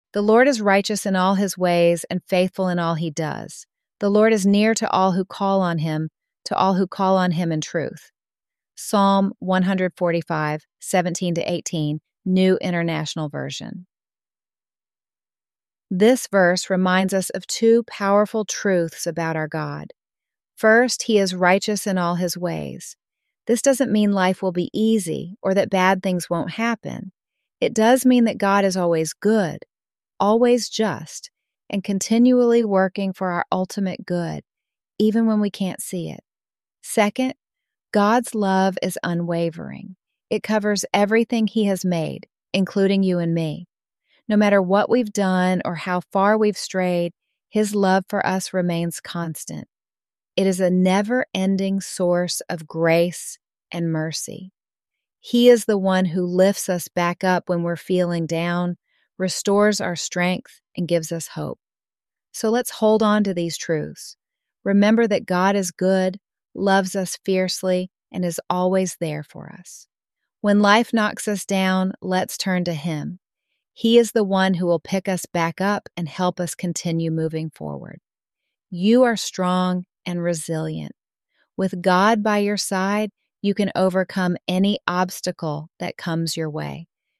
The Lord is righteous in all his ways and faithful in all he does. The Lord is near to all who call on him, to all who call on him in truth. Psalm 145, 17-18, New International Version. This verse reminds us of two powerful truths about our God. First, he is righteous in all his ways. This doesn't mean life will be easy or that bad things won't happen. It does mean that God is always good, always just, and continually working for our ultimate good, even when we can't see it. Second, God's love is unwavering. It covers everything he has made, including you and me. No matter what we've done or how far we've strayed, his love for us remains constant. It is a never-ending source of grace and mercy. He is the one who lifts us back up when we're feeling down, restores our strength, and gives us hope. So let's hold on to these truths. Remember that God is good, loves us fiercely, and is always there for us. When life knocks us down, let's turn to him. He is the one who will pick us back up and help us continue moving forward. You are strong and resilient. With God by your side, you can overcome any obstacle that comes your way.